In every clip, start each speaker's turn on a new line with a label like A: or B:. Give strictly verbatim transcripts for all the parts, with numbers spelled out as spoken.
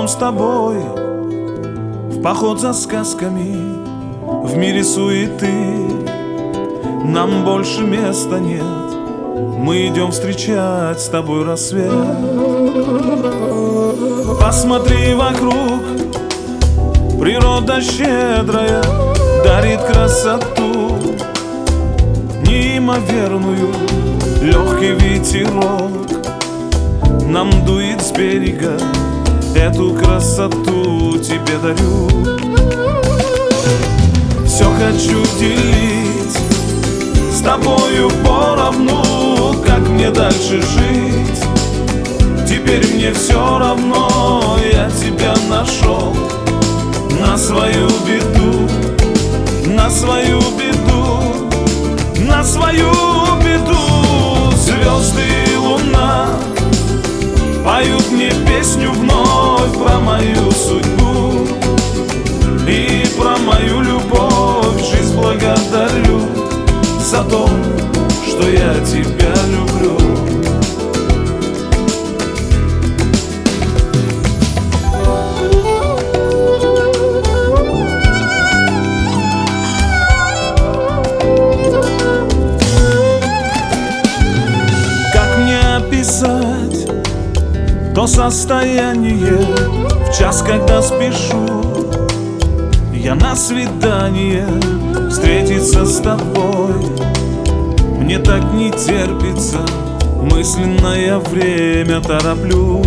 A: с тобой в поход за сказками, в мире суеты. Нам больше места нет, мы идем встречать с тобой рассвет. Посмотри вокруг, природа щедрая дарит красоту неимоверную. Легкий ветерок нам дует с берега, эту красоту тебе дарю. Все хочу делить с тобою поровну, как мне дальше жить. Теперь мне все равно, я тебя нашел. На свою беду, на свою беду, на свою беду. Звезды и луна поют мне песню вновь про мою судьбу и про мою любовь. Жизнь благодарю за то, что я тебя люблю. Как мне описать то состояние в час, когда спешу я на свидание встретиться с тобой? Мне так не терпится, мысленно я время тороплю.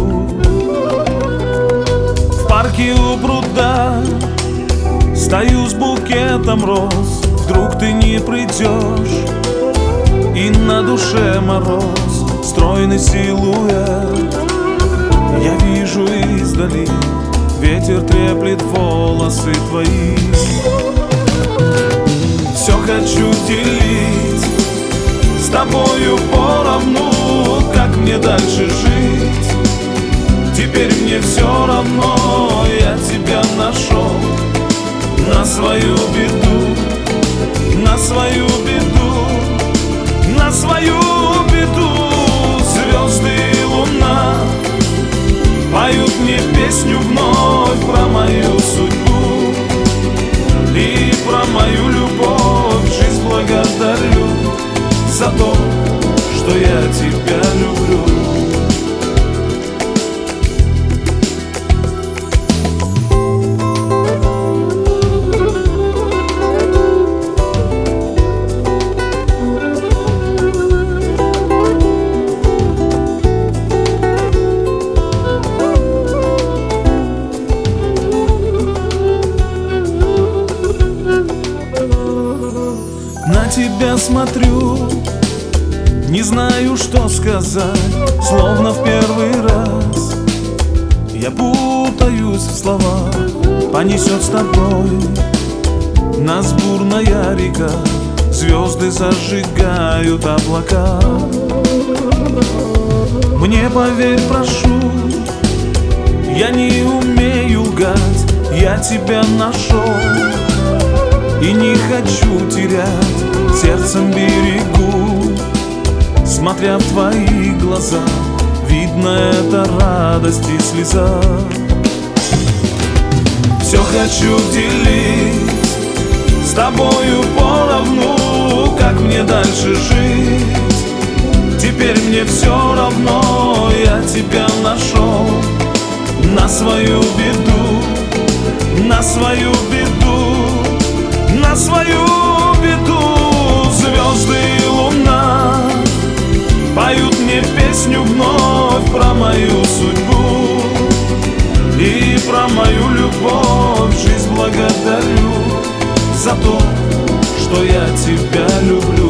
A: В парке у пруда стою с букетом роз. Вдруг ты не придешь, и на душе мороз. Стройный силуэт я вижу издали, ветер треплет волосы твои. Все хочу делить с тобою поровну, как мне дальше жить. Теперь мне все равно, я тебя нашел. На свою беду, на свою беду, на свою беду. Звезды и луна поют мне песню вновь про мою судьбу и про мою любовь. Жизнь благодарю за то, что я тебя люблю. На тебя смотрю, не знаю, что сказать, словно в первый раз. Я путаюсь в словах, понесет с тобой нас бурная река. Звезды зажигают облака. Мне поверь, прошу, я не умею лгать, я тебя нашел и не хочу терять, сердцем берегу. Смотря в твои глаза, видно это радость и слеза. Все хочу делить с тобою поровну, как мне дальше жить. Теперь мне все равно, я тебя нашел. На свою беду, на свою беду, на свою беду. Звезды и луна поют мне песню вновь про мою судьбу и про мою любовь. Жизнь благодарю за то, что я тебя люблю.